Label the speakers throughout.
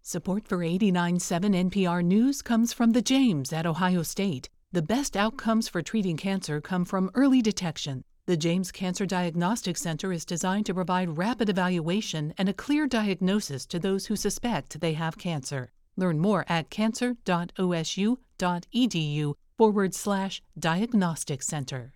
Speaker 1: Support for 89.7 NPR News comes from the James at Ohio State. The best outcomes for treating cancer come from early detection. The James Cancer Diagnostic Center is designed to provide rapid evaluation and a clear diagnosis to those who suspect they have cancer. Learn more at cancer.osu.edu/diagnostic center.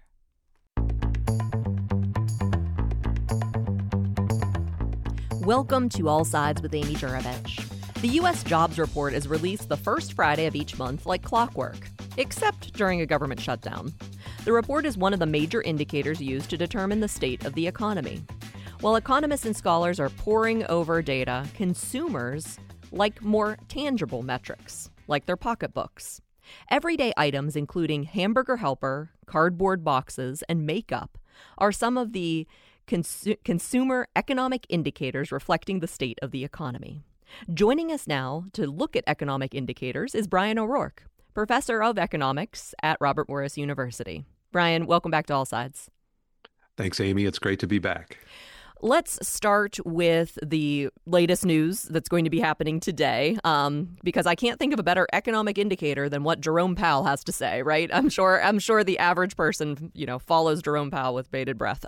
Speaker 2: Welcome to All Sides with Amy Juravich. The U.S. Jobs Report is released the first Friday of each month like clockwork, except during a government shutdown. The report is one of the major indicators used to determine the state of the economy. While economists and scholars are poring over data, consumers like more tangible metrics, like their pocketbooks. Everyday items, including hamburger helper, cardboard boxes, and makeup, are some of the consumer economic indicators reflecting the state of the economy. Joining us now to look at economic indicators is Brian O'Rourke, professor of economics at Robert Morris University. Brian, welcome back to All Sides.
Speaker 3: Thanks, Amy. It's great to be back.
Speaker 2: Let's start with the latest news that's going to be happening today, because I can't think of a better economic indicator than what Jerome Powell has to say, right? I'm sure the average person, follows Jerome Powell with bated breath.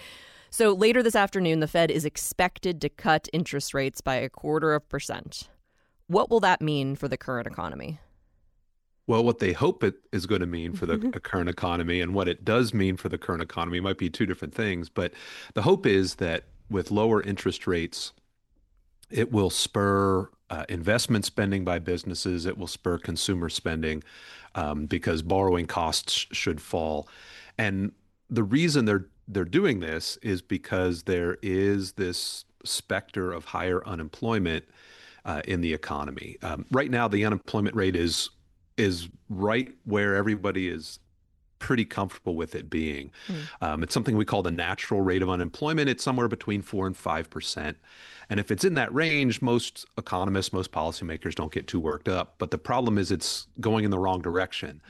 Speaker 2: So later this afternoon, the Fed is expected to cut interest rates by 0.25%. What will that mean for the current economy?
Speaker 3: Well, what they hope it is going to mean for the current economy and what it does mean for the current economy might be two different things. But the hope is that with lower interest rates, it will spur investment spending by businesses. It will spur consumer spending because borrowing costs should fall. And the reason they're doing this is because there is this specter of higher unemployment in the economy. Right now, the unemployment rate is right where everybody is pretty comfortable with it being. It's something we call the natural rate of unemployment. It's somewhere between 4% and 5%. And if it's in that range, most economists, most policymakers don't get too worked up. But the problem is it's going in the wrong direction.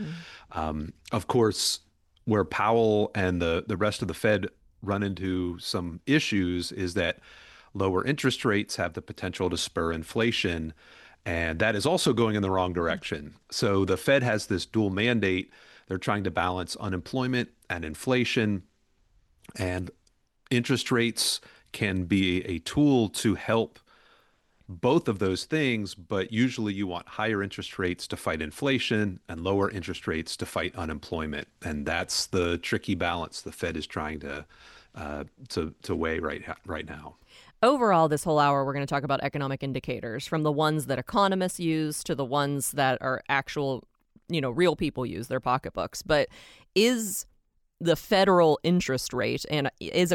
Speaker 3: Of course, where Powell and the rest of the Fed run into some issues is that lower interest rates have the potential to spur inflation, and that is also going in the wrong direction. So the Fed has this dual mandate. They're trying to balance unemployment and inflation, and interest rates can be a tool to help both of those things, but usually you want higher interest rates to fight inflation and lower interest rates to fight unemployment. And that's the tricky balance the Fed is trying to weigh right now.
Speaker 2: Overall, this whole hour, we're going to talk about economic indicators, from the ones that economists use to the ones that are actual, real people use, their pocketbooks. But is the federal interest rate and is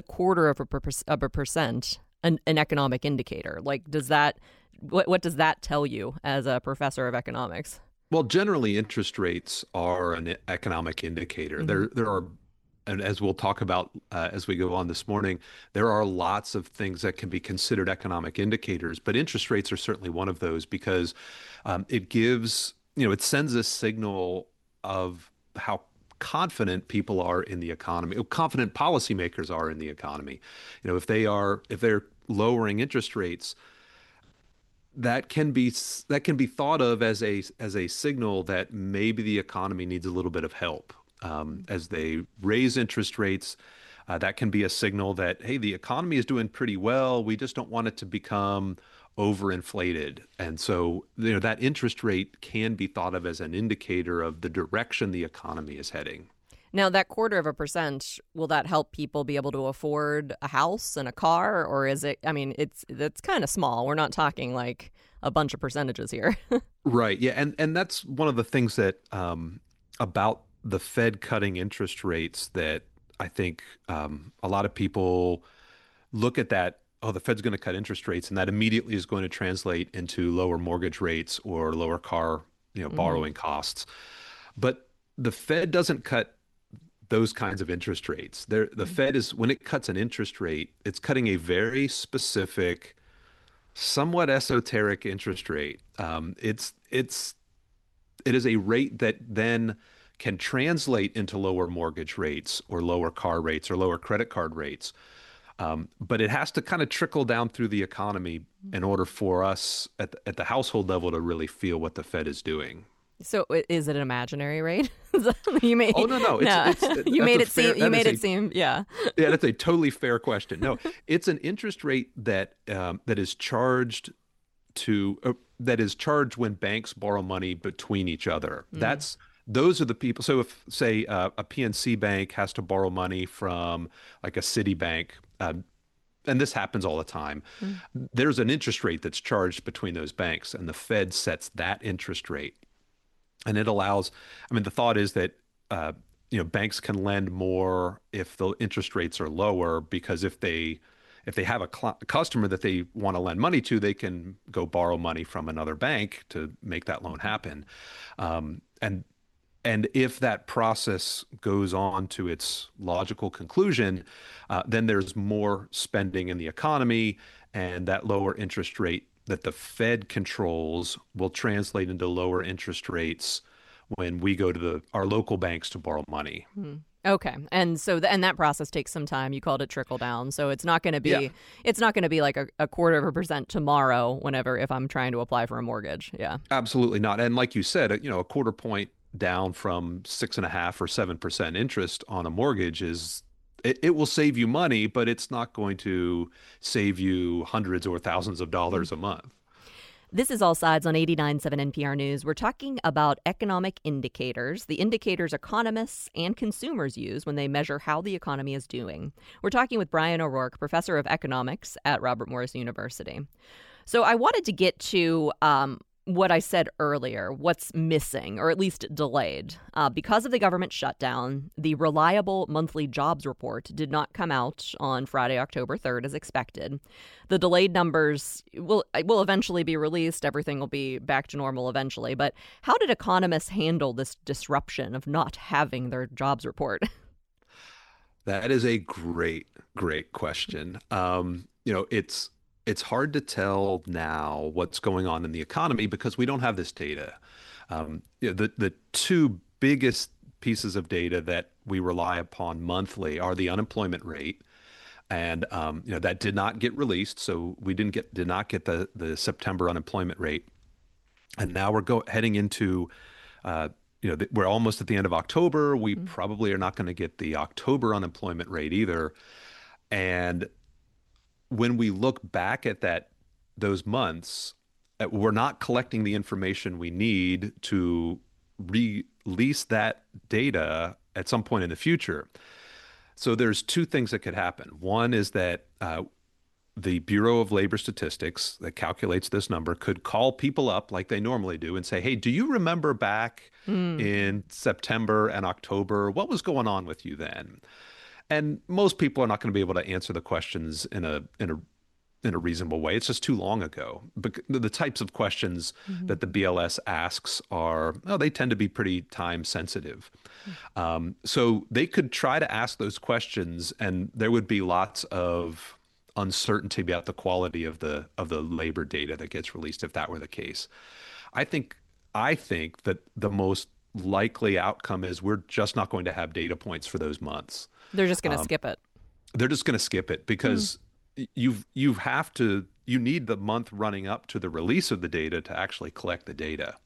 Speaker 2: 0.25% an economic indicator? Like, what does that tell you as a professor of economics?
Speaker 3: Well, generally, interest rates are an economic indicator. There are, and as we'll talk about as we go on this morning, there are lots of things that can be considered economic indicators, but interest rates are certainly one of those because it gives, it sends a signal of how confident people are in the economy, confident policymakers are in the economy. If they're lowering interest rates, that can be thought of as a signal that maybe the economy needs a little bit of help. As they raise interest rates, that can be a signal that, hey, the economy is doing pretty well. We just don't want it to become overinflated. And so, that interest rate can be thought of as an indicator of the direction the economy is heading.
Speaker 2: Now, that 0.25%, will that help people be able to afford a house and a car? Or is it, that's kind of small. We're not talking like a bunch of percentages here.
Speaker 3: Right. Yeah. And that's one of the things that about the Fed cutting interest rates that I think a lot of people look at that, the Fed's going to cut interest rates, and that immediately is going to translate into lower mortgage rates or lower car, borrowing costs. But the Fed doesn't cut those kinds of interest rates. The Fed is, when it cuts an interest rate, it's cutting a very specific, somewhat esoteric interest rate. It is a rate that then can translate into lower mortgage rates or lower car rates or lower credit card rates. But it has to kind of trickle down through the economy in order for us at the household level to really feel what the Fed is doing.
Speaker 2: So is it an imaginary rate? You made
Speaker 3: Oh no,
Speaker 2: you made it seem yeah.
Speaker 3: Yeah, that's a totally fair question. No, it's an interest rate that is charged that is charged when banks borrow money between each other. Those are the people. So if, say, a PNC bank has to borrow money from like a Citibank, and this happens all the time, there's an interest rate that's charged between those banks, and the Fed sets that interest rate. And it allows, I mean, the thought is that, banks can lend more if the interest rates are lower, because if they have a customer that they want to lend money to, they can go borrow money from another bank to make that loan happen. And if that process goes on to its logical conclusion, then there's more spending in the economy, and that lower interest rate that the Fed controls will translate into lower interest rates when we go to our local banks to borrow money.
Speaker 2: Okay, and so and that process takes some time. You called it trickle down, so it's not going to be like a quarter of a percent tomorrow. If I'm trying to apply for a mortgage, yeah,
Speaker 3: absolutely not. And like you said, a quarter point down from 6.5 or 7% interest on a mortgage it will save you money, but it's not going to save you hundreds or thousands of dollars a month.
Speaker 2: This is All Sides on 89.7 NPR News. We're talking about economic indicators, the indicators economists and consumers use when they measure how the economy is doing. We're talking with Brian O'Rourke, professor of economics at Robert Morris University. So I wanted to get to what I said earlier, what's missing, or at least delayed. Because of the government shutdown, the reliable monthly jobs report did not come out on Friday, October 3rd, as expected. The delayed numbers will eventually be released. Everything will be back to normal eventually. But how did economists handle this disruption of not having their jobs report?
Speaker 3: That is a great question. It's hard to tell now what's going on in the economy because we don't have this data. The two biggest pieces of data that we rely upon monthly are the unemployment rate, and that did not get released, so we did not get the September unemployment rate, and now we're heading into we're almost at the end of October. We probably are not going to get the October unemployment rate either, and when we look back at those months, we're not collecting the information we need to release that data at some point in the future. So there's two things that could happen. One is that the Bureau of Labor Statistics that calculates this number could call people up like they normally do and say, hey, do you remember back in September and October? What was going on with you then? And most people are not going to be able to answer the questions in a reasonable way. It's just too long ago. But the types of questions that the BLS asks they tend to be pretty time sensitive. So they could try to ask those questions, and there would be lots of uncertainty about the quality of the labor data that gets released if that were the case. I think that the most likely outcome is we're just not going to have data points for those months.
Speaker 2: They're just going to skip it.
Speaker 3: They're just going to skip it because you need the month running up to the release of the data to actually collect the data.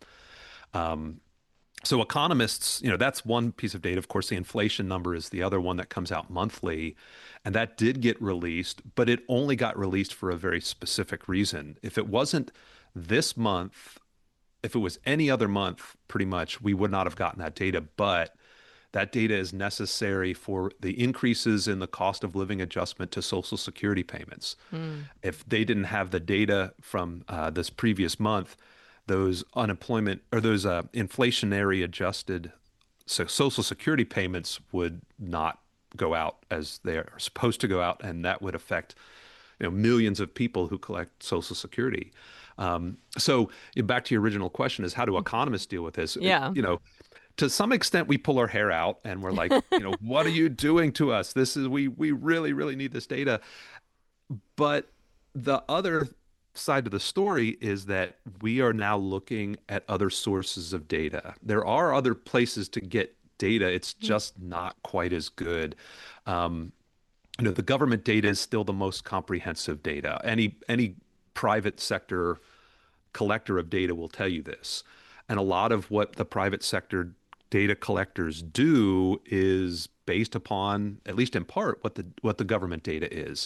Speaker 3: So economists, that's one piece of data. Of course, the inflation number is the other one that comes out monthly, and that did get released, but it only got released for a very specific reason. If it wasn't this month, if it was any other month, pretty much, we would not have gotten that data. But that data is necessary for the increases in the cost of living adjustment to Social Security payments. If they didn't have the data from this previous month, those unemployment or those inflationary adjusted Social Security payments would not go out as they are supposed to go out, and that would affect millions of people who collect Social Security. So back to your original question is, how do economists deal with this?
Speaker 2: Yeah.
Speaker 3: To some extent, we pull our hair out and we're like, what are you doing to us? We really, really need this data. But the other side of the story is that we are now looking at other sources of data. There are other places to get data. It's just not quite as good. the government data is still the most comprehensive data. Any private sector collector of data will tell you this. And a lot of what the private sector data collectors do is based upon, at least in part, what the government data is.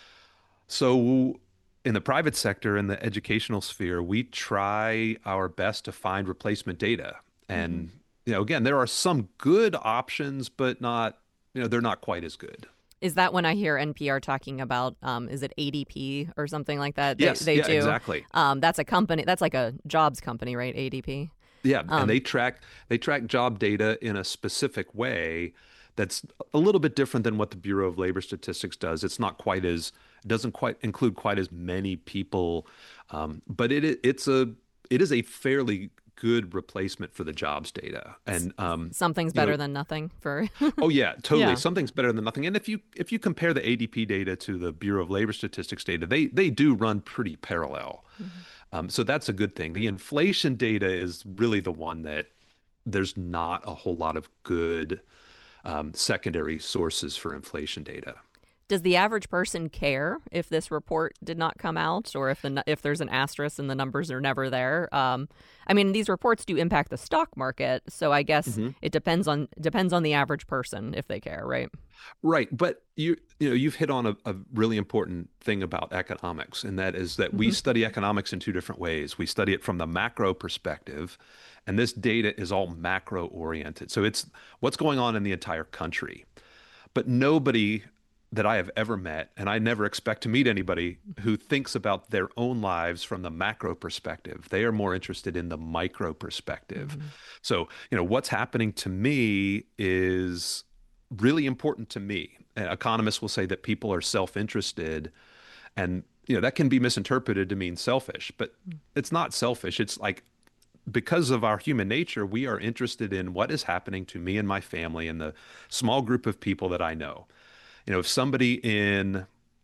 Speaker 3: So in the private sector, in the educational sphere, we try our best to find replacement data. And, again, there are some good options, but they're not quite as good.
Speaker 2: Is that when I hear NPR talking about, is it ADP or something like that?
Speaker 3: Yes,
Speaker 2: they do.
Speaker 3: Exactly.
Speaker 2: That's a company. That's like a jobs company, right? ADP.
Speaker 3: Yeah, and they track job data in a specific way that's a little bit different than what the Bureau of Labor Statistics does. It's not quite as doesn't quite include quite as many people, but it is a fairly good replacement for the jobs data. And
Speaker 2: something's better than nothing for.
Speaker 3: Oh yeah, totally.
Speaker 2: Yeah.
Speaker 3: Something's better than nothing. And if you compare the ADP data to the Bureau of Labor Statistics data, they do run pretty parallel. So that's a good thing. The inflation data is really the one that there's not a whole lot of good secondary sources for inflation data.
Speaker 2: Does the average person care if this report did not come out, or if there's an asterisk and the numbers are never there? I mean, these reports do impact the stock market, so I guess it depends on the average person if they care, right?
Speaker 3: Right, but you've hit on a really important thing about economics, and that is that we study economics in two different ways. We study it from the macro perspective, and this data is all macro oriented. So it's what's going on in the entire country. But nobody that I have ever met, and I never expect to meet anybody who thinks about their own lives from the macro perspective. They are more interested in the micro perspective. So, what's happening to me is really important to me. Economists will say that people are self-interested, and that can be misinterpreted to mean selfish, but it's not selfish. It's like, because of our human nature, we are interested in what is happening to me and my family and the small group of people that I know. If somebody in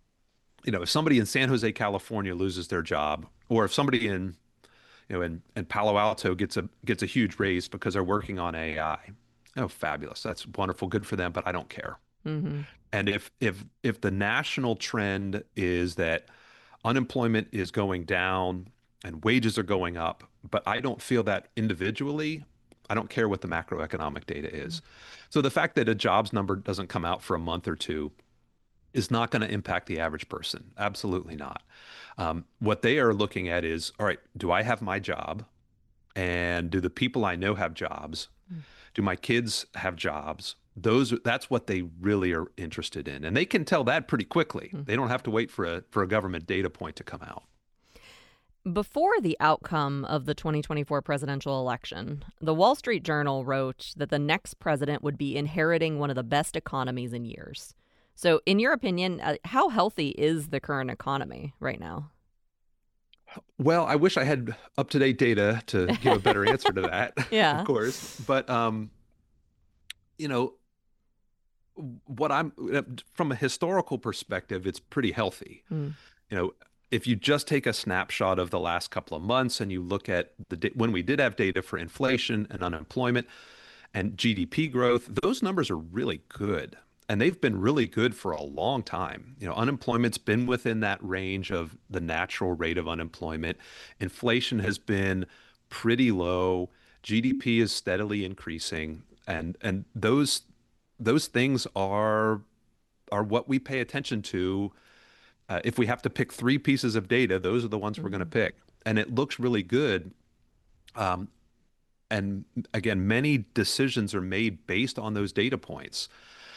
Speaker 3: San Jose, California loses their job, or if somebody in Palo Alto gets a huge raise because they're working on AI, fabulous. That's wonderful. Good for them, but I don't care. And if the national trend is that unemployment is going down and wages are going up, but I don't feel that individually, I don't care what the macroeconomic data is. So the fact that a jobs number doesn't come out for a month or two is not going to impact the average person. Absolutely not. What they are looking at is, all right, do I have my job? And do the people I know have jobs? Do my kids have jobs? That's what they really are interested in. And they can tell that pretty quickly. They don't have to wait for a government data point to come out.
Speaker 2: Before the outcome of the 2024 presidential election, the Wall Street Journal wrote that the next president would be inheriting one of the best economies in years. So, in your opinion, how healthy is the current economy right now?
Speaker 3: Well, I wish I had up-to-date data to give a better answer to that,
Speaker 2: Yeah.
Speaker 3: of course. But, from a historical perspective, it's pretty healthy. If you just take a snapshot of the last couple of months and you look at when we did have data for inflation and unemployment and GDP growth, those numbers are really good. And they've been really good for a long time. Unemployment's been within that range of the natural rate of unemployment. Inflation has been pretty low. GDP is steadily increasing. And those things are what we pay attention to. If we have to pick three pieces of data, those are the ones we're going to pick. And it looks really good. And again, many decisions are made based on those data points.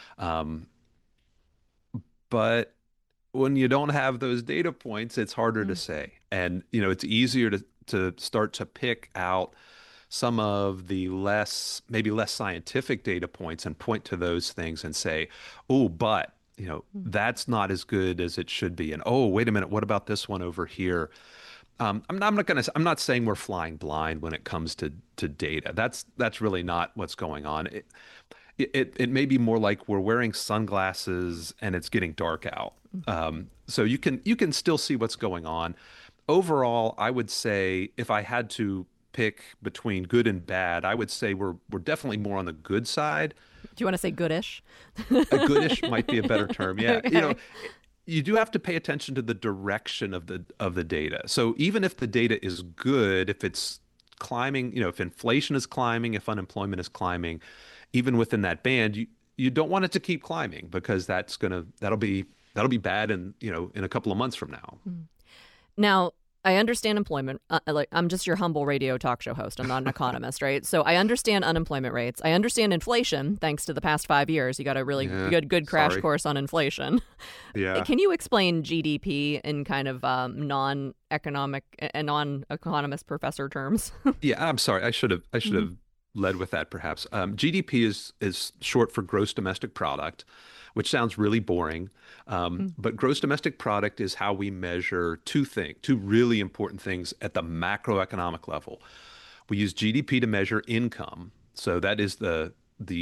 Speaker 3: But when you don't have those data points, it's harder to say. And, it's easier to start to pick out some of the maybe less scientific data points and point to those things and say, oh, but that's not as good as it should be. And, oh, wait a minute, what about this one over here? I'm not saying we're flying blind when it comes to data. That's really not what's going on. It may be more like we're wearing sunglasses and it's getting dark out. So you can still see what's going on. Overall, I would say if I had to pick between good and bad, I would say we're definitely more on the good side,
Speaker 2: you want to say goodish?
Speaker 3: A goodish might be a better term. Yeah.
Speaker 2: Okay.
Speaker 3: You do have to pay attention to the direction of the data. So even if the data is good, if it's climbing, if inflation is climbing, if unemployment is climbing, even within that band, you don't want it to keep climbing because that'll be bad in a couple of months from now.
Speaker 2: Now, I understand employment. I'm just your humble radio talk show host. I'm not an economist, right? So I understand unemployment rates. I understand inflation. Thanks to the past 5 years, you got a really good crash course on inflation.
Speaker 3: Yeah.
Speaker 2: Can you explain GDP in kind of non-economic and non-economist professor terms?
Speaker 3: Yeah, I'm sorry. I should have led with that perhaps. GDP is short for gross domestic product, which sounds really boring. But gross domestic product is how we measure two really important things at the macroeconomic level. We use GDP to measure income. So that is the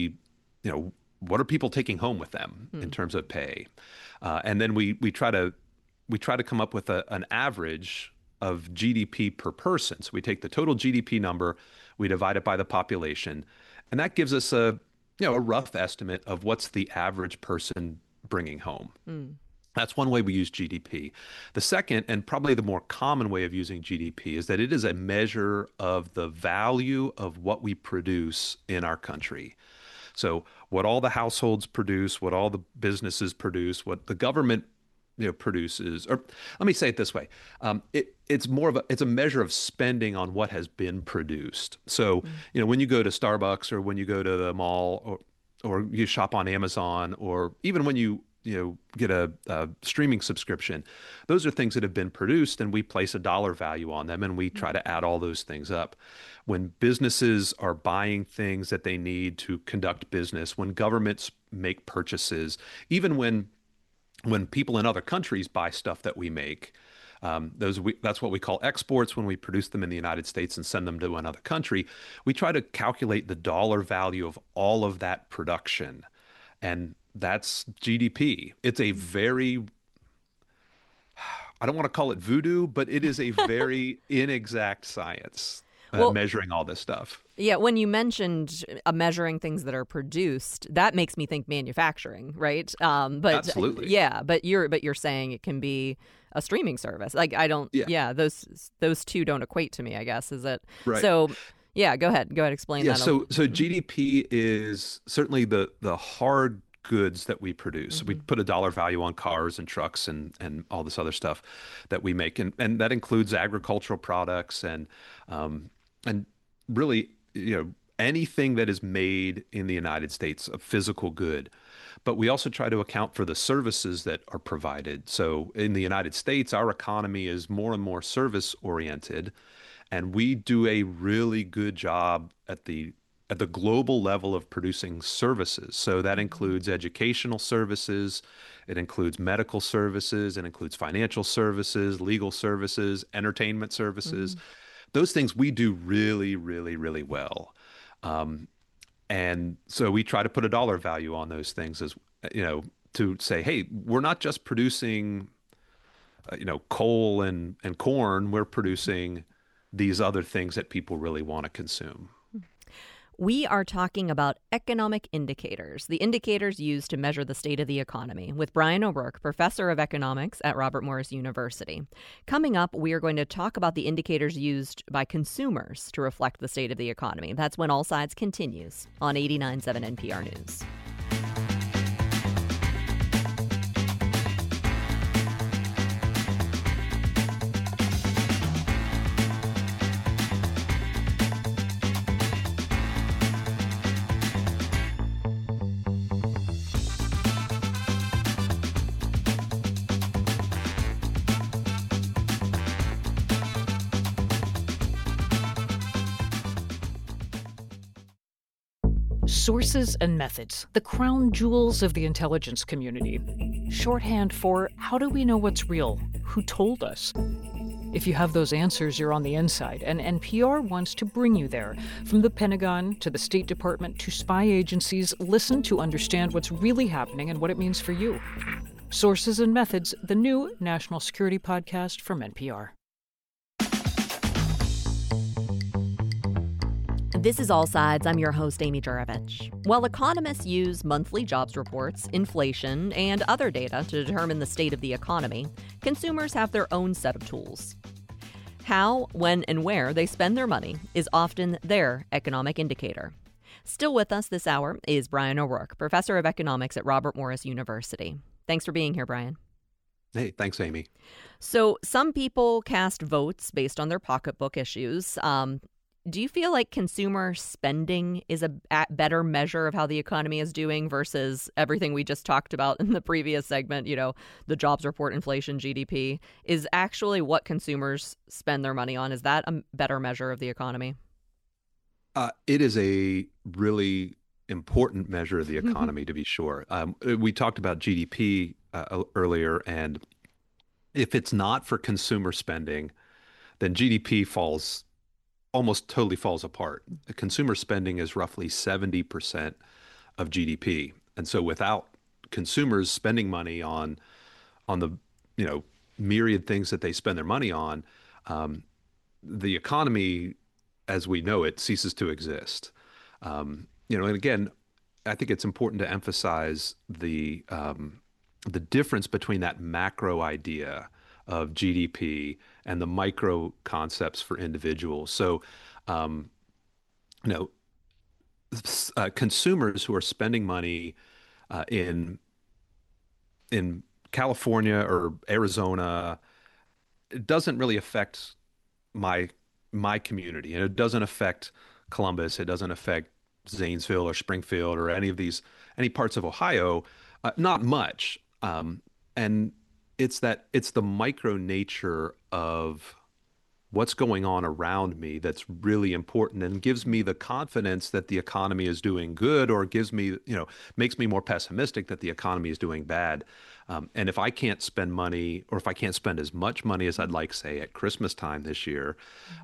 Speaker 3: what are people taking home with them in terms of pay? And then we try to come up with an average of GDP per person. So we take the total GDP number, we divide it by the population, and that gives us a rough estimate of what's the average person bringing home. That's one way we use GDP. The second, and probably the more common way of using GDP, is that it is a measure of the value of what we produce in our country. So what all the households produce, what all the businesses produce, what the government produces, or let me say it this way. It's a measure of spending on what has been produced. So, when you go to Starbucks or when you go to the mall or you shop on Amazon or even when you get a streaming subscription, those are things that have been produced and we place a dollar value on them and we try to add all those things up. When businesses are buying things that they need to conduct business, when governments make purchases, even when people in other countries buy stuff that we make, that's what we call exports. When we produce them in the United States and send them to another country, we try to calculate the dollar value of all of that production. And that's GDP. It's a very, I don't want to call it voodoo, but it is a very inexact science. Measuring all this stuff.
Speaker 2: Yeah, when you mentioned measuring things that are produced, that makes me think manufacturing, right? But
Speaker 3: absolutely.
Speaker 2: Yeah, but you're saying it can be a streaming service. Like I don't. Yeah, those two don't equate to me. I guess is it.
Speaker 3: Right.
Speaker 2: So yeah, go ahead, explain that.
Speaker 3: So GDP is certainly the hard goods that we produce. We put a dollar value on cars and trucks and all this other stuff that we make, and that includes agricultural products and really anything that is made in the United States, a physical good. But we also try to account for the services that are provided. So in the United States, our economy is more and more service oriented, and we do a really good job at the global level of producing services. So that includes educational services, it includes medical services, it includes financial services, legal services, entertainment services. Those things we do really, really, really well. And so we try to put a dollar value on those things as, to say, hey, we're not just producing, coal and corn, we're producing these other things that people really want to consume.
Speaker 2: We are talking about economic indicators, the indicators used to measure the state of the economy, with Brian O'Rourke, professor of economics at Robert Morris University. Coming up, we are going to talk about the indicators used by consumers to reflect the state of the economy. That's when All Sides continues on 89.7 NPR News.
Speaker 4: Sources and methods, the crown jewels of the intelligence community. Shorthand for how do we know what's real? Who told us? If you have those answers, you're on the inside, and NPR wants to bring you there. From the Pentagon to the State Department to spy agencies, listen to understand what's really happening and what it means for you. Sources and Methods, the new national security podcast from NPR.
Speaker 2: This is All Sides. I'm your host, Amy Juravich. While economists use monthly jobs reports, inflation, and other data to determine the state of the economy, consumers have their own set of tools. How, when, and where they spend their money is often their economic indicator. Still with us this hour is Brian O'Rourke, professor of economics at Robert Morris University. Thanks for being here, Brian.
Speaker 3: Hey, thanks, Amy.
Speaker 2: So some people cast votes based on their pocketbook issues. Do you feel like consumer spending is a better measure of how the economy is doing versus everything we just talked about in the previous segment, the jobs report, inflation, GDP? Is actually what consumers spend their money on, is that a better measure of the economy?
Speaker 3: It is a really important measure of the economy, to be sure. We talked about GDP earlier, and if it's not for consumer spending, then GDP almost totally falls apart. Consumer spending is roughly 70% of GDP. And so without consumers spending money on the, myriad things that they spend their money on, the economy as we know it ceases to exist. And again, I think it's important to emphasize the difference between that macro idea of GDP and the micro concepts for individuals. So, consumers who are spending money in California or Arizona, it doesn't really affect my community, and it doesn't affect Columbus. It doesn't affect Zanesville or Springfield or any parts of Ohio, not much. And it's the micro nature of what's going on around me that's really important and gives me the confidence that the economy is doing good, or makes me more pessimistic that the economy is doing bad. And if I can't spend money, or if I can't spend as much money as I'd like, say, at Christmas time this year,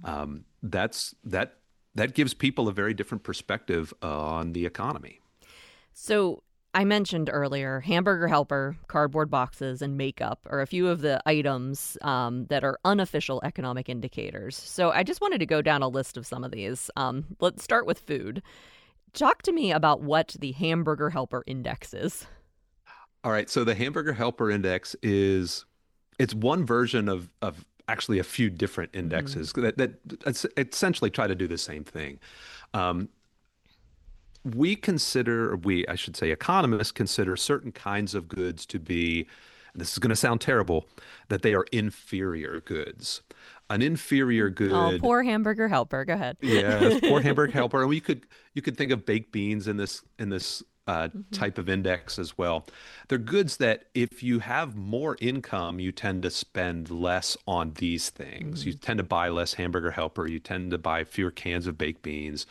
Speaker 3: that gives people a very different perspective on the economy.
Speaker 2: So I mentioned earlier, Hamburger Helper, cardboard boxes, and makeup are a few of the items that are unofficial economic indicators. So I just wanted to go down a list of some of these. Let's start with food. Talk to me about what the Hamburger Helper Index is.
Speaker 3: All right. So the Hamburger Helper Index it's one version of actually a few different indexes that essentially try to do the same thing. Economists consider certain kinds of goods to be, and this is going to sound terrible, that they are inferior goods. An inferior good.
Speaker 2: Oh, poor Hamburger Helper. Go ahead.
Speaker 3: Yeah, poor Hamburger Helper. And you could think of baked beans in this type of index as well. They're goods that if you have more income, you tend to spend less on these things. You tend to buy less Hamburger Helper. You tend to buy fewer cans of baked beans.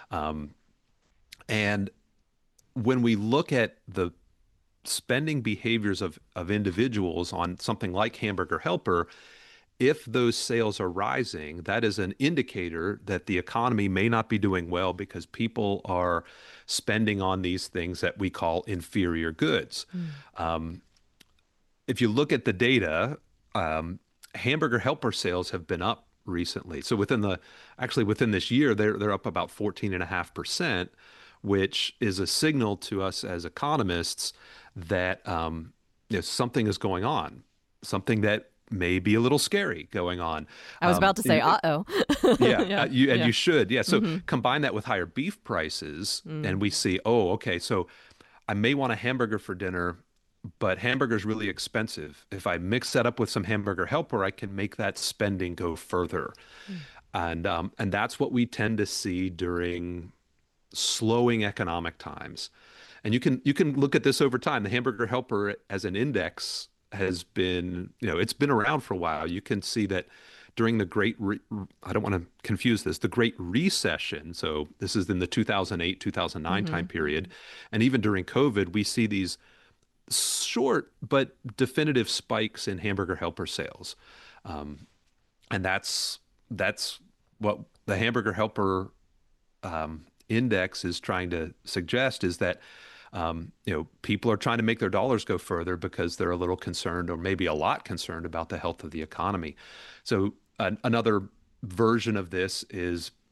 Speaker 3: And when we look at the spending behaviors of individuals on something like Hamburger Helper, if those sales are rising, that is an indicator that the economy may not be doing well because people are spending on these things that we call inferior goods. If you look at the data, Hamburger Helper sales have been up recently. So within this year, they're up about 14.5%. Which is a signal to us as economists that something is going on, something that may be a little scary going on.
Speaker 2: I was about to say, uh-oh.
Speaker 3: You should. Yeah. So combine that with higher beef prices, and we see, so I may want a hamburger for dinner, but hamburger's really expensive. If I mix that up with some Hamburger Helper, I can make that spending go further. And that's what we tend to see during slowing economic times. And you can look at this over time. The Hamburger Helper as an index has been, it's been around for a while. You can see that during the I don't want to confuse this, the Great Recession. So this is in the 2008, 2009 time period. And even during COVID, we see these short but definitive spikes in Hamburger Helper sales. And that's what the Hamburger Helper index is trying to suggest, is that people are trying to make their dollars go further because they're a little concerned, or maybe a lot concerned, about the health of the economy. So another version of this is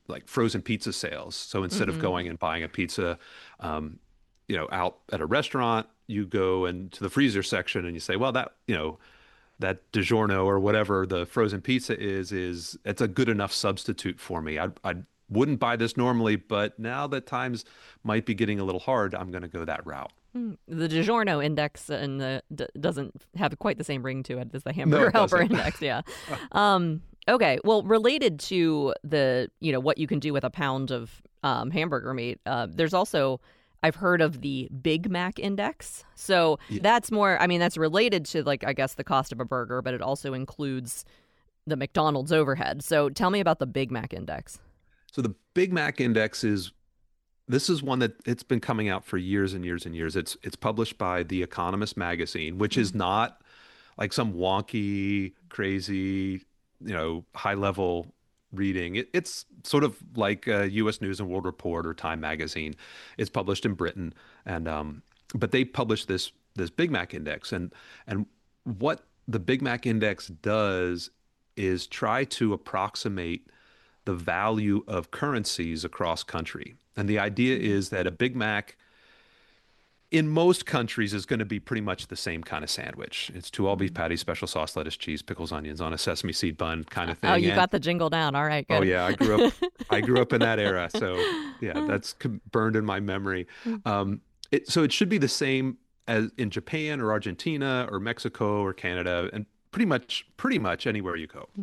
Speaker 3: like frozen pizza sales. So instead of going and buying a pizza, um, out at a restaurant, you go into the freezer section and you say, well, that DiGiorno or whatever the frozen pizza is it's a good enough substitute for me. I wouldn't buy this normally, but now that times might be getting a little hard, I'm going to go that route.
Speaker 2: The DiGiorno index doesn't have quite the same ring to it as the
Speaker 3: No,
Speaker 2: Hamburger
Speaker 3: it
Speaker 2: Helper
Speaker 3: doesn't.
Speaker 2: index. Yeah. Okay. Well, related to the what you can do with a pound of hamburger meat, there's also I've heard of the Big Mac index. So
Speaker 3: Yeah.
Speaker 2: that's more. I mean, that's related to I guess the cost of a burger, but it also includes the McDonald's overhead. So tell me about the Big Mac index.
Speaker 3: So the Big Mac Index this is one that it's been coming out for years and years and years. It's published by The Economist magazine, which is not like some wonky, crazy, high level reading. It's sort of like U.S. News and World Report or Time magazine. It's published in Britain, and but they publish this Big Mac Index, and what the Big Mac Index does is try to approximate the value of currencies across country. And the idea is that a Big Mac in most countries is going to be pretty much the same kind of sandwich. It's two all beef patties, special sauce, lettuce, cheese, pickles, onions on a sesame seed bun kind of thing.
Speaker 2: Oh, you
Speaker 3: And-
Speaker 2: got the jingle down. All right, good.
Speaker 3: Oh yeah, I grew up in that era. So yeah, that's burned in my memory. So it should be the same as in Japan or Argentina or Mexico or Canada and pretty much anywhere you go.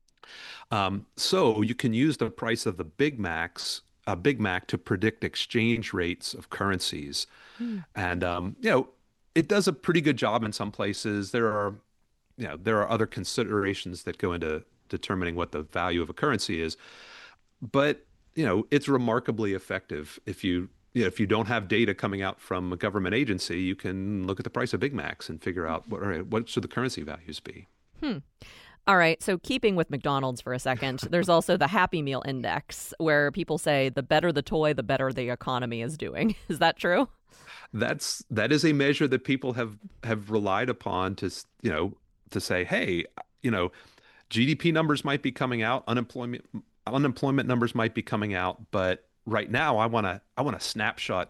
Speaker 3: So you can use the price of the a Big Mac to predict exchange rates of currencies. And it does a pretty good job in some places. There are other considerations that go into determining what the value of a currency is. But, it's remarkably effective. If you don't have data coming out from a government agency, you can look at the price of Big Macs and figure out what should the currency values be.
Speaker 2: All right. So keeping with McDonald's for a second, there's also the Happy Meal Index, where people say the better the toy, the better the economy is doing. Is that true?
Speaker 3: That is a measure that people have relied upon to say, hey, GDP numbers might be coming out, unemployment numbers might be coming out, but right now I want a snapshot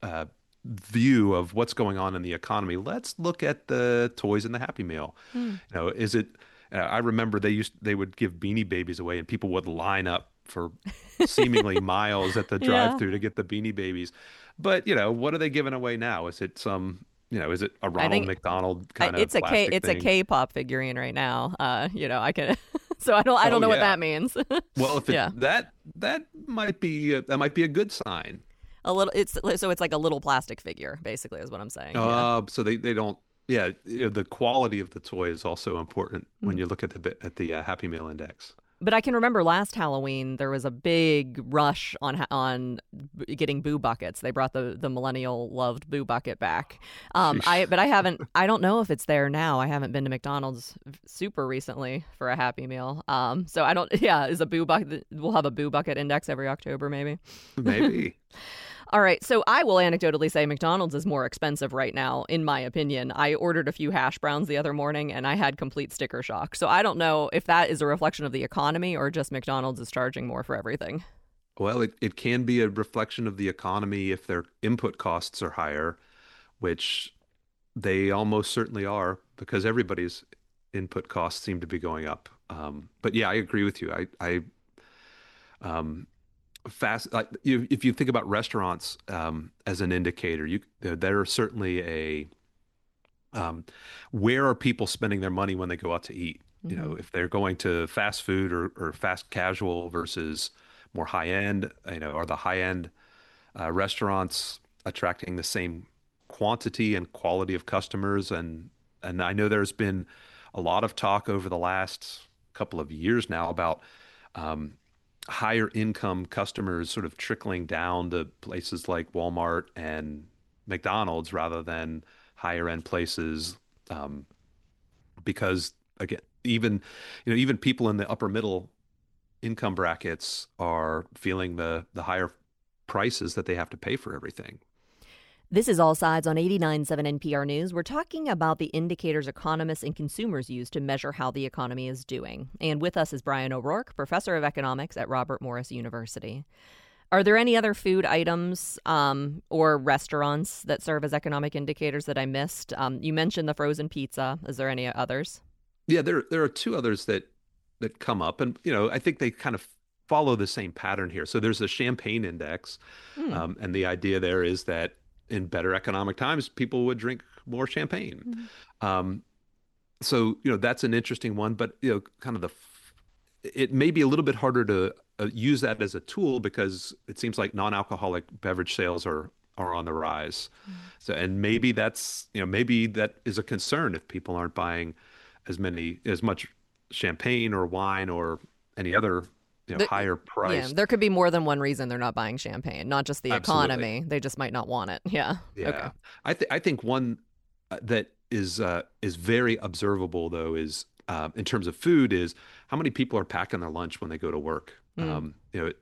Speaker 3: view of what's going on in the economy. Let's look at the toys in the Happy Meal. Is it? I remember they would give Beanie Babies away, and people would line up for seemingly miles at the drive-through to get the Beanie Babies. But what are they giving away now? Is it is it a Ronald McDonald kind of
Speaker 2: it's
Speaker 3: plastic
Speaker 2: it's
Speaker 3: thing?
Speaker 2: a K-pop figurine right now. I can so I don't know what that means.
Speaker 3: Well, if
Speaker 2: Yeah.
Speaker 3: that might be a good sign.
Speaker 2: A little it's like a little plastic figure basically is what I'm saying.
Speaker 3: So they don't. Yeah, the quality of the toy is also important when you look at the Happy Meal Index.
Speaker 2: But I can remember last Halloween there was a big rush on getting Boo Buckets. They brought the millennial loved Boo Bucket back. I don't know if it's there now. I haven't been to McDonald's super recently for a Happy Meal. So I don't. Yeah, is a Boo Bucket? We'll have a Boo Bucket index every October maybe.
Speaker 3: Maybe.
Speaker 2: All right, so I will anecdotally say McDonald's is more expensive right now, in my opinion. I ordered a few hash browns the other morning, and I had complete sticker shock. So I don't know if that is a reflection of the economy or just McDonald's is charging more for everything.
Speaker 3: Well, it can be a reflection of the economy if their input costs are higher, which they almost certainly are because everybody's input costs seem to be going up. But yeah, I agree with you. If you think about restaurants as an indicator, they're certainly where are people spending their money when they go out to eat? If they're going to fast food or fast casual versus more high end, are the high end restaurants attracting the same quantity and quality of customers? And I know there's been a lot of talk over the last couple of years now about higher income customers sort of trickling down to places like Walmart and McDonald's rather than higher end places, because again, even people in the upper middle income brackets are feeling the higher prices that they have to pay for everything.
Speaker 2: This is All Sides on 89.7 NPR News. We're talking about the indicators economists and consumers use to measure how the economy is doing. And with us is Brian O'Rourke, professor of economics at Robert Morris University. Are there any other food items or restaurants that serve as economic indicators that I missed? You mentioned the frozen pizza. Is there any others?
Speaker 3: Yeah, there are two others that come up, and I think they kind of follow the same pattern here. So there's a champagne index, and the idea there is that in better economic times, people would drink more champagne. So that's an interesting one, but kind of it may be a little bit harder to use that as a tool because it seems like non-alcoholic beverage sales are on the rise. So, and maybe maybe that is a concern if people aren't buying as much champagne or wine or any other higher price.
Speaker 2: Yeah, there could be more than one reason they're not buying champagne, not just the economy.
Speaker 3: Absolutely.
Speaker 2: They just might not want it. Yeah.
Speaker 3: Yeah. Okay. I think one that is very observable though is in terms of food is how many people are packing their lunch when they go to work. There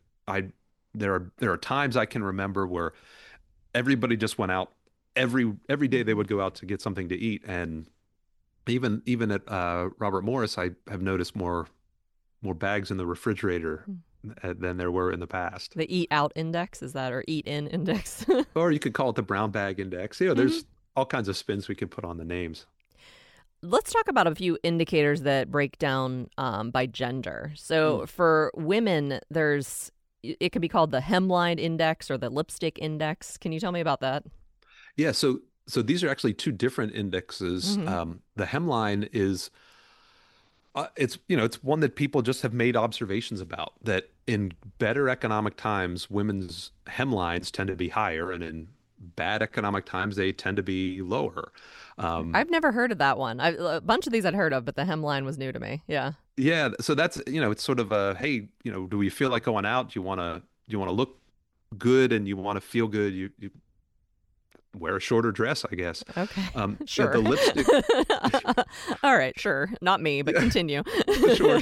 Speaker 3: are times I can remember where everybody just went out every day. They would go out to get something to eat, and even at Robert Morris, I have noticed more bags in the refrigerator than there were in the past.
Speaker 2: The eat out index, is that, or eat in index?
Speaker 3: Or you could call it the brown bag index. There's all kinds of spins we could put on the names.
Speaker 2: Let's talk about a few indicators that break down by gender. So for women, it can be called the hemline index or the lipstick index. Can you tell me about that?
Speaker 3: Yeah, so these are actually two different indexes. The hemline is it's one that people just have made observations about, that in better economic times, women's hemlines tend to be higher, and in bad economic times, they tend to be lower.
Speaker 2: I've never heard of that one. A bunch of these I'd heard of, but the hemline was new to me. Yeah.
Speaker 3: Yeah. So that's, it's sort of a, hey, do we feel like going out? Do you want to look good and you want to feel good? You wear a shorter dress, I guess.
Speaker 2: Okay.
Speaker 3: Sure. The lipstick.
Speaker 2: All right. Sure. Not me, but continue.
Speaker 3: Sure.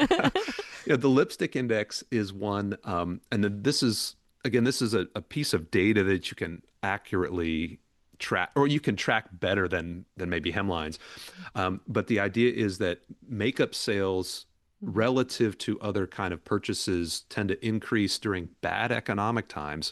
Speaker 3: The lipstick index is one. And then this is a piece of data that you can accurately track, or you can track better than maybe hemlines. But the idea is that makeup sales relative to other kind of purchases tend to increase during bad economic times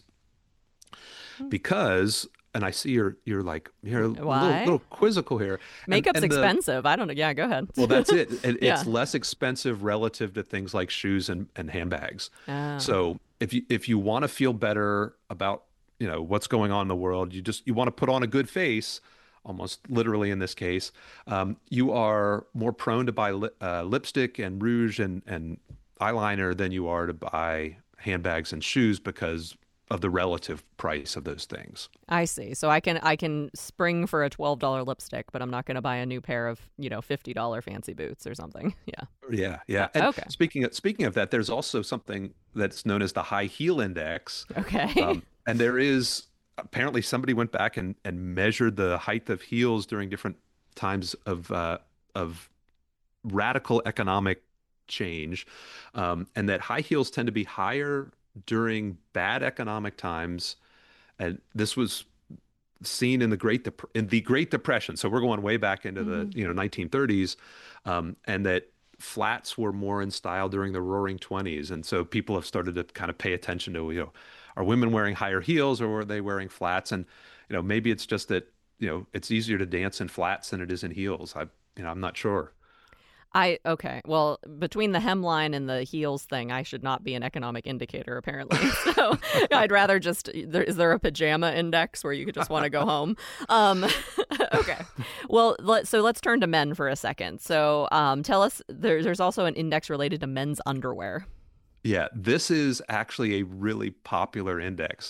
Speaker 3: because, and I see you're a little quizzical here.
Speaker 2: Makeup's expensive. I don't know. Yeah, go ahead.
Speaker 3: Well, that's it. It's less expensive relative to things like shoes and handbags.
Speaker 2: Oh.
Speaker 3: So if you want to feel better about what's going on in the world, you want to put on a good face, almost literally in this case, you are more prone to buy lipstick and rouge and eyeliner than you are to buy handbags and shoes because of the relative price of those things.
Speaker 2: I see. So I can spring for a $12 lipstick, but I'm not going to buy a new pair of $50 fancy boots or something. Yeah.
Speaker 3: Yeah. And
Speaker 2: okay.
Speaker 3: Speaking of that, there's also something that's known as the high heel index.
Speaker 2: Okay.
Speaker 3: And there is apparently somebody went back and measured the height of heels during different times of radical economic change, and that high heels tend to be higher during bad economic times, and this was seen in the Great Depression. So we're going way back into the 1930s, and that flats were more in style during the Roaring '20s, and so people have started to kind of pay attention to are women wearing higher heels or are they wearing flats? And maybe it's just that it's easier to dance in flats than it is in heels. I'm not sure.
Speaker 2: Okay. Well, between the hemline and the heels thing, I should not be an economic indicator, apparently. So I'd rather is there a pajama index where you could just want to go home? Okay. Well, let's turn to men for a second. So tell us, there's also an index related to men's underwear.
Speaker 3: Yeah, this is actually a really popular index.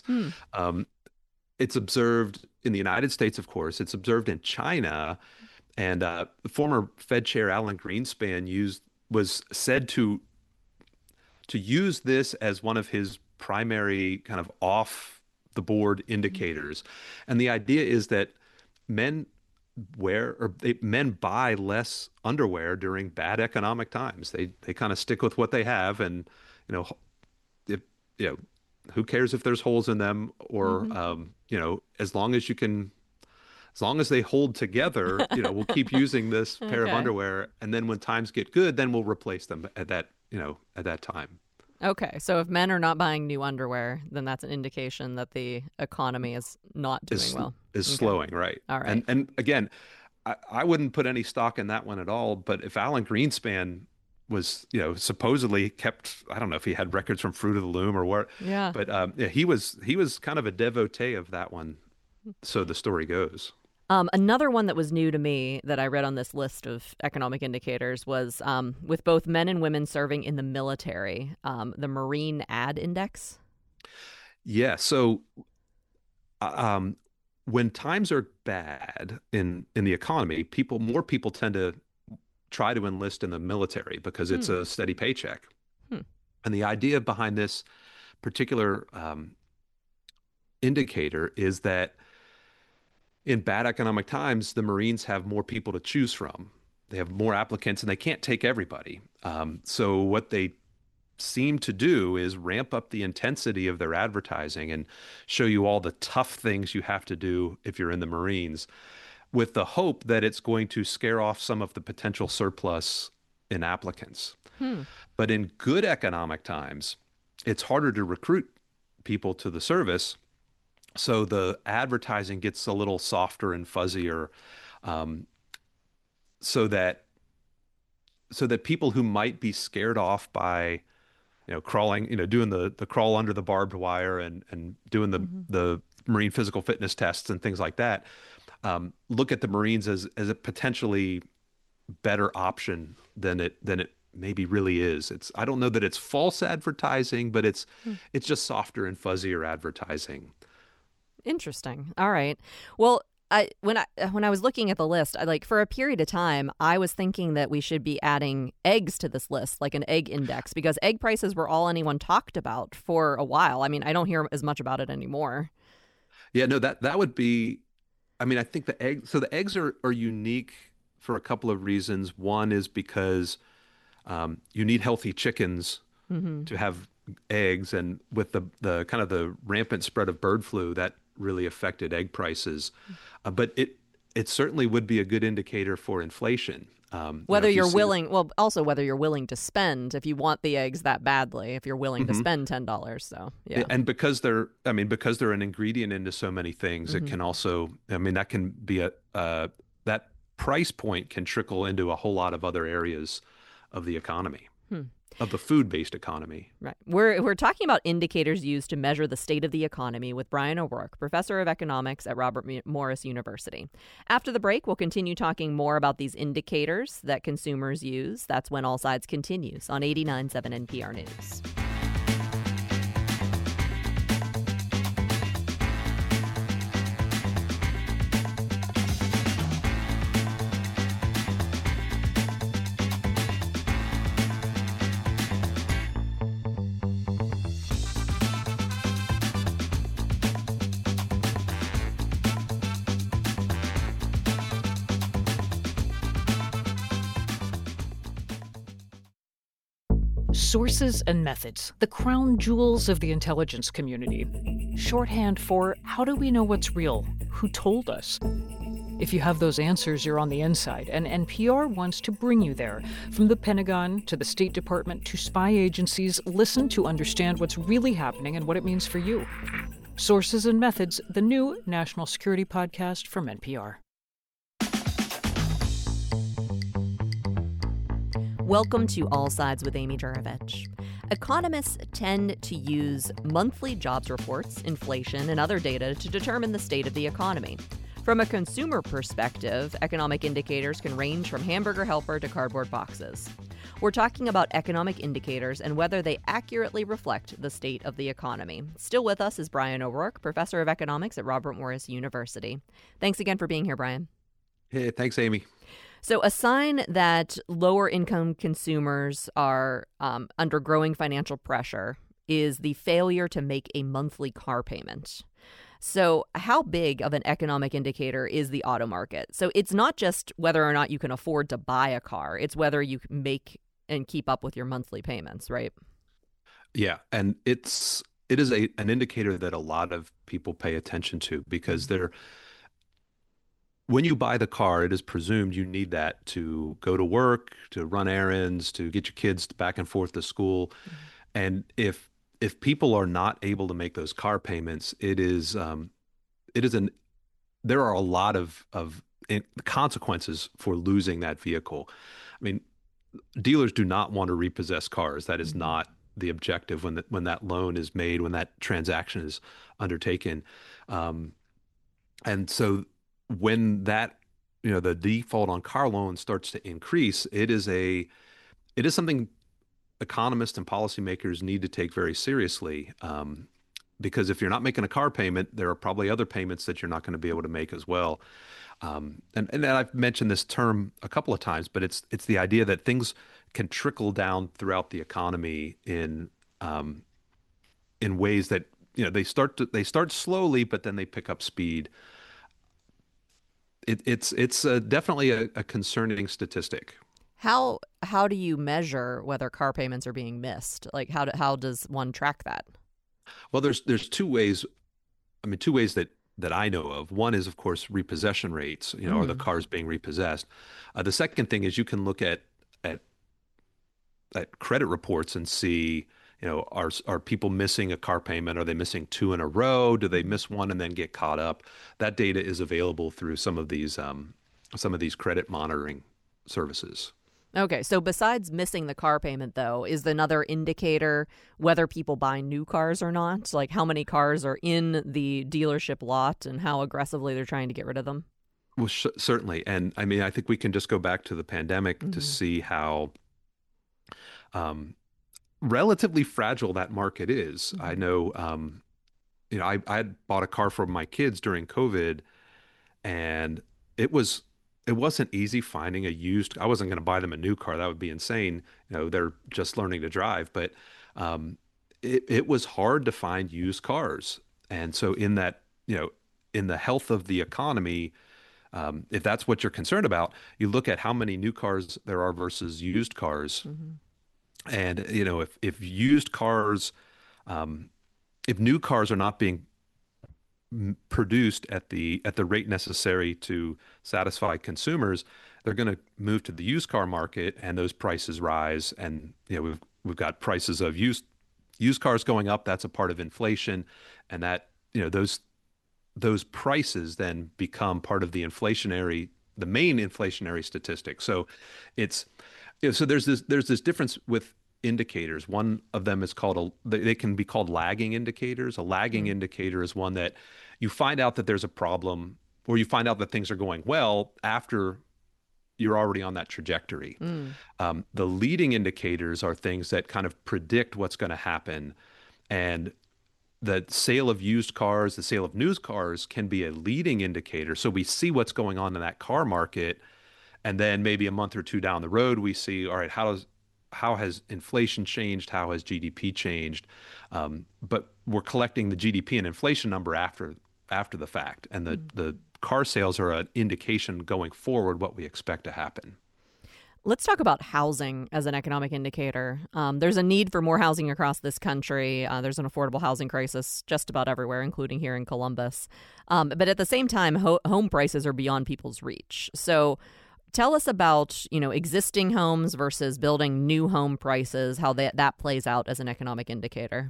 Speaker 3: It's observed in the United States, of course. It's observed in China. And the former Fed chair Alan Greenspan was said to use this as one of his primary kind of off the board indicators. And the idea is that men buy less underwear during bad economic times. They kind of stick with what they have, and who cares if there's holes in them, or as long as they hold together, we'll keep using this pair of underwear, and then when times get good, then we'll replace them at that time.
Speaker 2: Okay, so if men are not buying new underwear, then that's an indication that the economy is not doing well.
Speaker 3: Is slowing, right?
Speaker 2: All right.
Speaker 3: And again, I wouldn't put any stock in that one at all. But if Alan Greenspan was, supposedly kept, I don't know if he had records from Fruit of the Loom or what.
Speaker 2: Yeah.
Speaker 3: But he was kind of a devotee of that one. So the story goes.
Speaker 2: Another one that was new to me that I read on this list of economic indicators was with both men and women serving in the military, the Marine Ad Index.
Speaker 3: Yeah. So when times are bad in the economy, more people tend to try to enlist in the military because it's a steady paycheck. And the idea behind this particular indicator is that in bad economic times, the Marines have more people to choose from. They have more applicants, and they can't take everybody. So what they seem to do is ramp up the intensity of their advertising and show you all the tough things you have to do if you're in the Marines, with the hope that it's going to scare off some of the potential surplus in applicants. But in good economic times, it's harder to recruit people to the service. So the advertising gets a little softer and fuzzier, so that people who might be scared off by, crawling, doing the crawl under the barbed wire and doing the Marine physical fitness tests and things like that, look at the Marines as a potentially better option than it maybe really is. I don't know that it's false advertising, but it's just softer and fuzzier advertising.
Speaker 2: Interesting. All right. Well, when I was looking at the list, for a period of time, I was thinking that we should be adding eggs to this list, like an egg index, because egg prices were all anyone talked about for a while. I mean, I don't hear as much about it anymore.
Speaker 3: Yeah, no, that would be, I mean, I think the eggs are unique for a couple of reasons. One is because you need healthy chickens to have eggs, and with the kind of the rampant spread of bird flu, that really affected egg prices. But it certainly would be a good indicator for inflation.
Speaker 2: Whether you're willing, also whether you're willing to spend, if you want the eggs that badly, if you're willing to spend $10. So yeah.
Speaker 3: And because they're an ingredient into so many things, it can also, that can be that price point can trickle into a whole lot of other areas of the economy. Of the food-based economy.
Speaker 2: Right. We're talking about indicators used to measure the state of the economy with Brian O'Rourke, professor of economics at Robert Morris University. After the break, we'll continue talking more about these indicators that consumers use. That's when All Sides continues on 89.7 NPR News.
Speaker 4: Sources and methods, the crown jewels of the intelligence community. Shorthand for how do we know what's real? Who told us? If you have those answers, you're on the inside, and NPR wants to bring you there. From the Pentagon to the State Department to spy agencies, listen to understand what's really happening and what it means for you. Sources and Methods, the new national security podcast from NPR.
Speaker 2: Welcome to All Sides with Amy Juravich. Economists tend to use monthly jobs reports, inflation, and other data to determine the state of the economy. From a consumer perspective, economic indicators can range from hamburger helper to cardboard boxes. We're talking about economic indicators and whether they accurately reflect the state of the economy. Still with us is Brian O'Rourke, professor of economics at Robert Morris University. Thanks again for being here, Brian.
Speaker 3: Hey, thanks, Amy.
Speaker 2: So a sign that lower income consumers are under growing financial pressure is the failure to make a monthly car payment. So how big of an economic indicator is the auto market? So it's not just whether or not you can afford to buy a car. It's whether you make and keep up with your monthly payments, right?
Speaker 3: Yeah. And it's it is an indicator that a lot of people pay attention to because when you buy the car, it is presumed you need that to go to work, to run errands, to get your kids back and forth to school. And if people are not able to make those car payments, there are a lot of consequences for losing that vehicle. I mean, dealers do not want to repossess cars. That is not the objective when that loan is made, when that transaction is undertaken. And so when the default on car loans starts to increase, it is something economists and policymakers need to take very seriously. Because if you're not making a car payment, there are probably other payments that you're not going to be able to make as well. And I've mentioned this term a couple of times, but it's the idea that things can trickle down throughout the economy in ways that they start slowly, but then they pick up speed. It's definitely a concerning statistic.
Speaker 2: How do you measure whether car payments are being missed? Like how does one track that?
Speaker 3: Well, there's two ways. I mean, two ways that I know of. One is, of course, repossession rates. Are the cars being repossessed? The second thing is you can look at credit reports and see, are people missing a car payment? Are they missing two in a row? Do they miss one and then get caught up? That data is available through some of these credit monitoring services.
Speaker 2: Okay, so besides missing the car payment, though, is another indicator whether people buy new cars or not? Like how many cars are in the dealership lot and how aggressively they're trying to get rid of them?
Speaker 3: Well, certainly. And I mean, I think we can just go back to the pandemic to see how relatively fragile that market is. I know, I had bought a car for my kids during COVID, and it wasn't easy finding a used. I wasn't going to buy them a new car. That would be insane. They're just learning to drive, but it was hard to find used cars. And so in that, in the health of the economy, if that's what you're concerned about, you look at how many new cars there are versus used cars. And, if used cars, if new cars are not being produced at the rate necessary to satisfy consumers, they're going to move to the used car market, and those prices rise. And we've got prices of used cars going up. That's a part of inflation, and that those prices then become part of the main inflationary statistic. So so there's this difference with indicators. One of them is they can be called lagging indicators. A lagging indicator is one that you find out that there's a problem, or you find out that things are going well after you're already on that trajectory. The leading indicators are things that kind of predict what's going to happen. And the sale of used cars, the sale of new cars can be a leading indicator. So we see what's going on in that car market. And then maybe a month or two down the road, we see, all right, how has inflation changed? How has GDP changed? But we're collecting the GDP and inflation number after the fact. And the car sales are an indication going forward what we expect to happen.
Speaker 2: Let's talk about housing as an economic indicator. There's a need for more housing across this country. There's an affordable housing crisis just about everywhere, including here in Columbus. But at the same time, home prices are beyond people's reach. So tell us about, existing homes versus building new home prices, how that plays out as an economic indicator.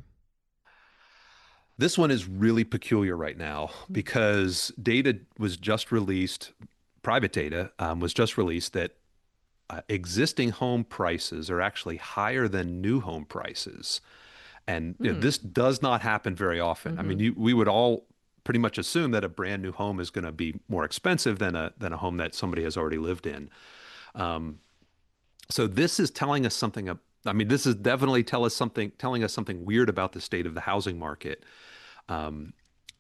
Speaker 3: This one is really peculiar right now because data was just released, private data was just released that existing home prices are actually higher than new home prices. And this does not happen very often. I mean, we would all pretty much assume that a brand new home is going to be more expensive than a home that somebody has already lived in. So this is telling us something. I mean, this is definitely telling us something weird about the state of the housing market. A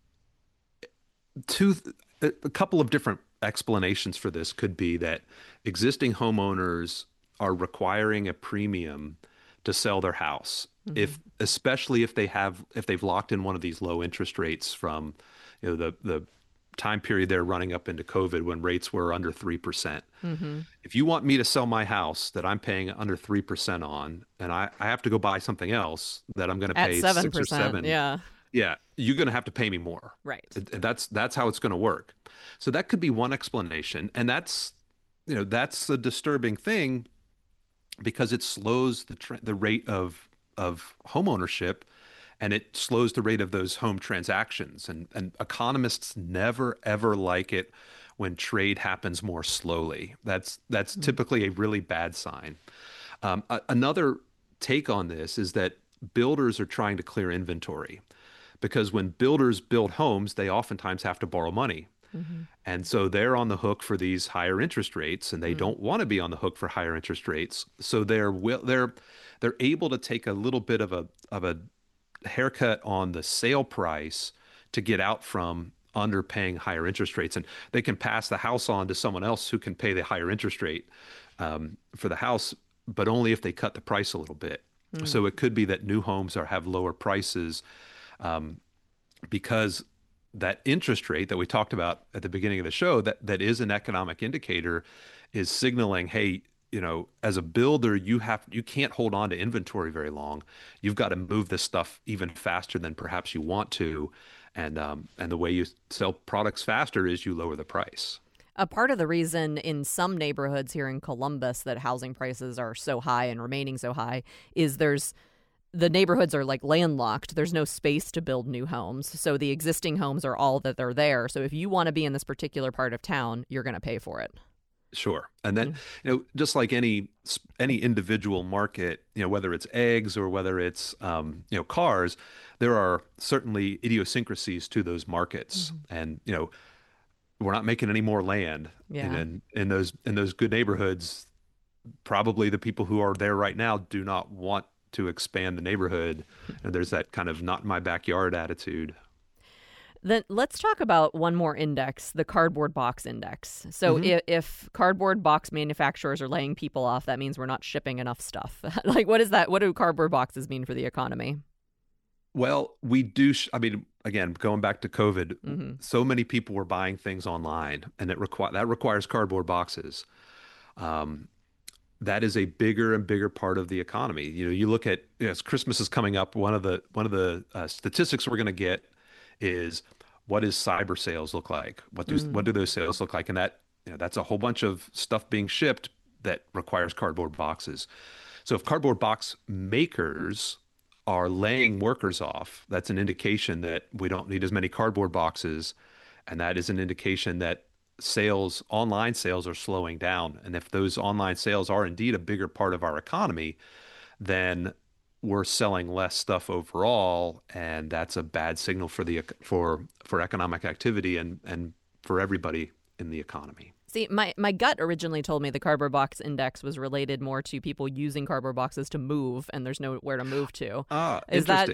Speaker 3: couple of different explanations for this could be that existing homeowners are requiring a premium to sell their house, especially if they've locked in one of these low interest rates from the time period there running up into COVID when rates were under 3%.
Speaker 2: Mm-hmm.
Speaker 3: If you want me to sell my house that I'm paying under 3% on, and I have to go buy something else that I'm going to
Speaker 2: At
Speaker 3: pay
Speaker 2: 7%,
Speaker 3: 6 or 7,
Speaker 2: yeah.
Speaker 3: yeah, you're going to have to pay me more.
Speaker 2: Right.
Speaker 3: That's how it's going to work. So that could be one explanation, and that's a disturbing thing because it slows the rate of home ownership, and it slows the rate of those home transactions. And economists never ever like it when trade happens more slowly. That's typically a really bad sign. Another take on this is that builders are trying to clear inventory because when builders build homes, they oftentimes have to borrow money.
Speaker 2: Mm-hmm.
Speaker 3: And so they're on the hook for these higher interest rates, and they don't want to be on the hook for higher interest rates. So they're able to take a little bit of a haircut on the sale price to get out from underpaying higher interest rates, and they can pass the house on to someone else who can pay the higher interest rate for the house, but only if they cut the price a little bit. So it could be that new homes have lower prices because that interest rate that we talked about at the beginning of the show, that is an economic indicator, is signaling, hey, as a builder, you can't hold on to inventory very long. You've got to move this stuff even faster than perhaps you want to, and the way you sell products faster is you lower the price.
Speaker 2: A part of the reason in some neighborhoods here in Columbus that housing prices are so high and remaining so high is the neighborhoods are like landlocked. There's no space to build new homes. So the existing homes are all that are there. So if you want to be in this particular part of town, you're going to pay for it.
Speaker 3: Sure. And then, just like any individual market, whether it's eggs or whether it's, cars, there are certainly idiosyncrasies to those markets. And, we're not making any more land.
Speaker 2: Yeah.
Speaker 3: And in those good neighborhoods, probably the people who are there right now do not want to expand the neighborhood. And there's that kind of not in my backyard attitude.
Speaker 2: Then let's talk about one more index, the cardboard box index. So if cardboard box manufacturers are laying people off, that means we're not shipping enough stuff. Like, what is that? What do cardboard boxes mean for the economy?
Speaker 3: Well, we do. Again, going back to COVID, so many people were buying things online, and that requires cardboard boxes. That is a bigger and bigger part of the economy. You look at, as Christmas is coming up, one of the statistics we're going to get is, what does cyber sales look like? What do those sales look like? And that's a whole bunch of stuff being shipped that requires cardboard boxes. So if cardboard box makers are laying workers off, that's an indication that we don't need as many cardboard boxes, and that is an indication that online sales are slowing down. And if those online sales are indeed a bigger part of our economy, then we're selling less stuff overall, and that's a bad signal for economic activity and for everybody in the economy.
Speaker 2: See, my gut originally told me the cardboard box index was related more to people using cardboard boxes to move, and there's nowhere to move to. Is that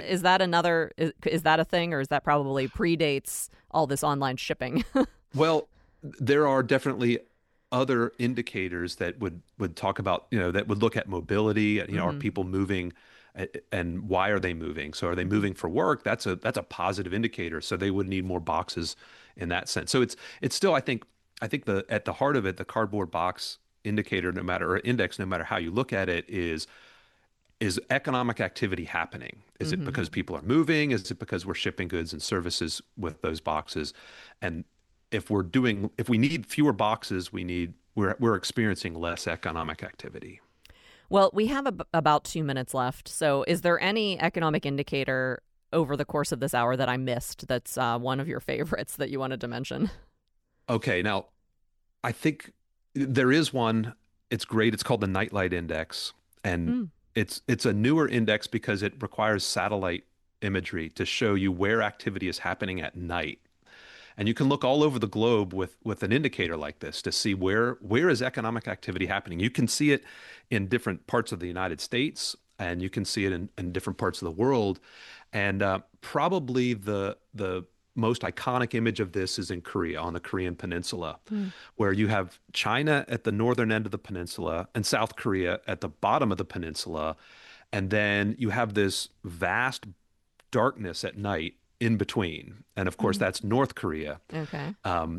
Speaker 2: a thing, or is that probably predates all this online shipping?
Speaker 3: Well, there are definitely other indicators that would talk about, that would look at mobility. Are people moving, and why are they moving? So are they moving for work? That's a positive indicator. So they would need more boxes in that sense. So it's still, I think at the heart of it, the cardboard box indicator, or index, no matter how you look at it, is economic activity happening? Is it because people are moving? Is it because we're shipping goods and services with those boxes? And if we need fewer boxes, we're experiencing less economic activity.
Speaker 2: Well, we have about 2 minutes left. So is there any economic indicator over the course of this hour that I missed that's one of your favorites that you wanted to mention?
Speaker 3: Okay, now I think there is one. It's great. It's called the Nightlight Index, and it's a newer index because it requires satellite imagery to show you where activity is happening at night. And you can look all over the globe with an indicator like this to see where is economic activity happening. You can see it in different parts of the United States, and you can see it in different parts of the world. And probably the most iconic image of this is in Korea, on the Korean peninsula, where you have China at the northern end of the peninsula and South Korea at the bottom of the peninsula. And then you have this vast darkness at night in between. And of course, that's North Korea.
Speaker 2: Okay.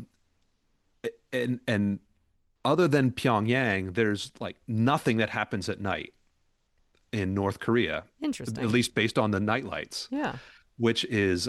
Speaker 3: And other than Pyongyang, there's like nothing that happens at night in North Korea.
Speaker 2: Interesting.
Speaker 3: At least based on the night lights.
Speaker 2: Yeah.
Speaker 3: Which is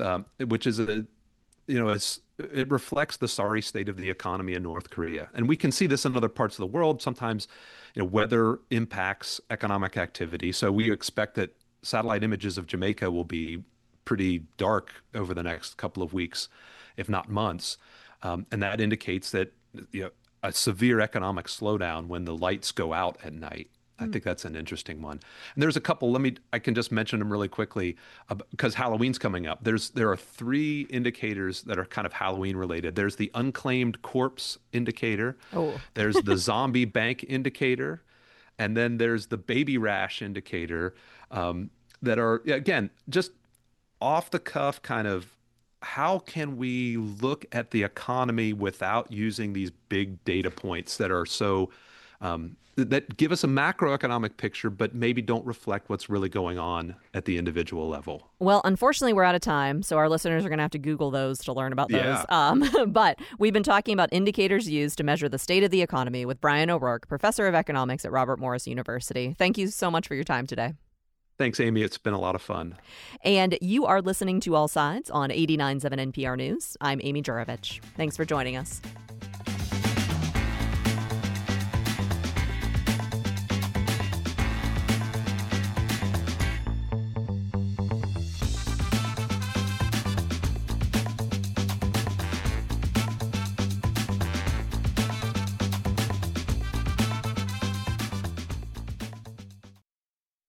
Speaker 3: it reflects the sorry state of the economy in North Korea. And we can see this in other parts of the world. Sometimes, weather impacts economic activity. So we expect that satellite images of Jamaica will be pretty dark over the next couple of weeks, if not months. And that indicates that a severe economic slowdown when the lights go out at night. I think that's an interesting one. And there's a couple, I can just mention them really quickly because Halloween's coming up. There are 3 indicators that are kind of Halloween related. There's the unclaimed corpse indicator.
Speaker 2: Oh.
Speaker 3: There's the zombie bank indicator. And then there's the baby rash indicator that are, again, just off the cuff kind of how can we look at the economy without using these big data points that are so that give us a macroeconomic picture, but maybe don't reflect what's really going on at the individual level.
Speaker 2: Well, unfortunately, we're out of time, so our listeners are going to have to Google those to learn about those.
Speaker 3: Yeah.
Speaker 2: But we've been talking about indicators used to measure the state of the economy with Brian O'Rourke, professor of economics at Robert Morris University. Thank you so much for your time today.
Speaker 3: Thanks, Amy. It's been a lot of fun.
Speaker 2: And you are listening to All Sides on 89.7 NPR News. I'm Amy Juravich. Thanks for joining us.